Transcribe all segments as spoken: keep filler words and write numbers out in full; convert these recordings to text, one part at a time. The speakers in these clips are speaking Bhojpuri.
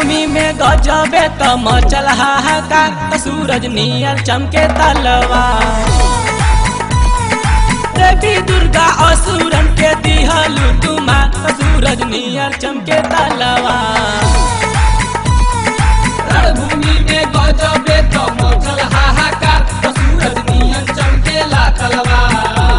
रणभूमि में गजबे त मचल हाहाकार, सूरज नियर चमके तलवार। देवी दुर्गा असुरन के दिहलु तुमार, सूरज नियर चमके तलवार। रणभूमि में गजबे त मचल हाहाकार, सूरज नियर चमकेला तलवार।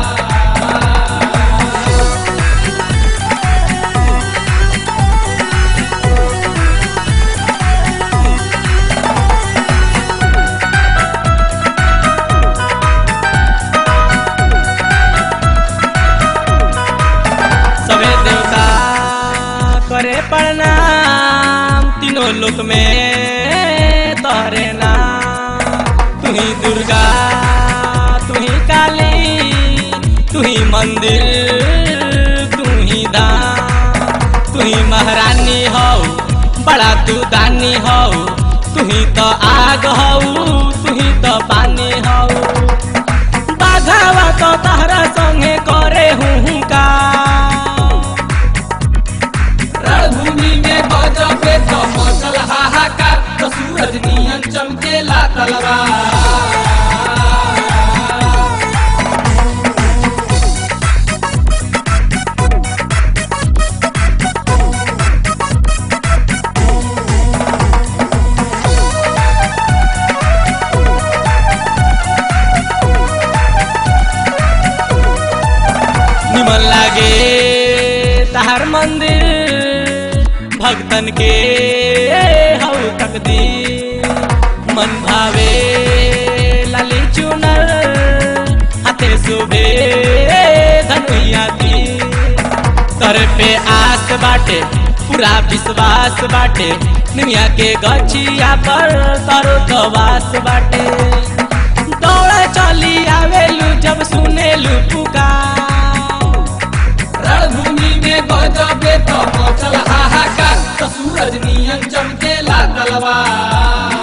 करे प्रणाम तीनों लोक में तोरे नाम। तू ही दुर्गा तू ही काली, तू ही मंदिर तू ही दाम। तू ही महारानी हो बड़ा तू दानी हो, तू ही तो आग हो तू ही तो पानी हो। बाघावा तो तहरा संगे करे हूँ का। रणभूमि में गजबे त मचल हाहाकार, सूरज नियर चमकेला तलवार। निमन लागे तहार मंदिर, भक्तन के हौ तकदीर। मन भावे लाली चुनर, हाथे सुबे धनुया तीर। तर पे आस बाटे पूरा विश्वास बाटे, निमिया के गछिया पर तरो गवास बाटे। दौड़ा चली आवेलू जब सुनेलू पुकार। रणभूमि में गजबे त मचल हाहाकार, सूरज नियर चमकेला तलवार।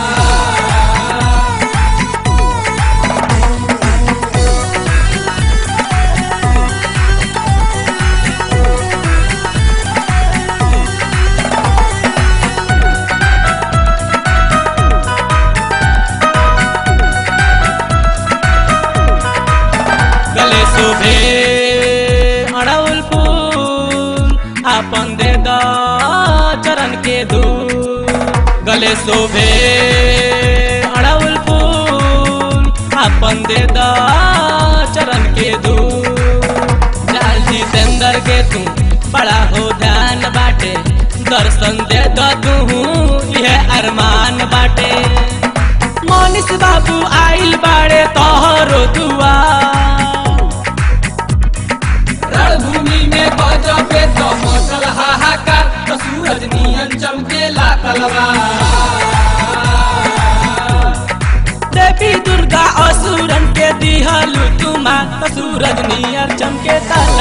गले शोभे अड़उल फूल, आपन दे द चरण के धूल। गले शोभे अड़उल फूल, आपन दे द चरण के धूल। जाल जितेंद्र के तू बड़ा हो ध्यान बाटे, दर्शन दे द तू यह अरमान बाटे। मनीष बाबू आइल बाड़े तोहरो दुआ। रणभूमि में गजबे त मचल हाहाकार, सूरज नियर चमकेला तलवार। देवी दुर्गा असुरन के दिहलु तुमार, सूरज नियर चमके तलवार।